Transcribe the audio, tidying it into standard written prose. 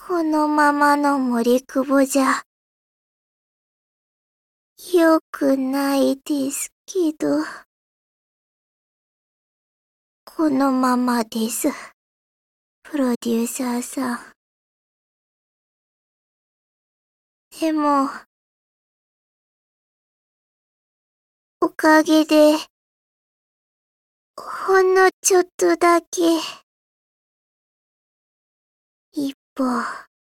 このままの森久保じゃ、良くないですけど、このままです。プロデューサーさん。でも、おかげで、ほんのちょっとだけ、一歩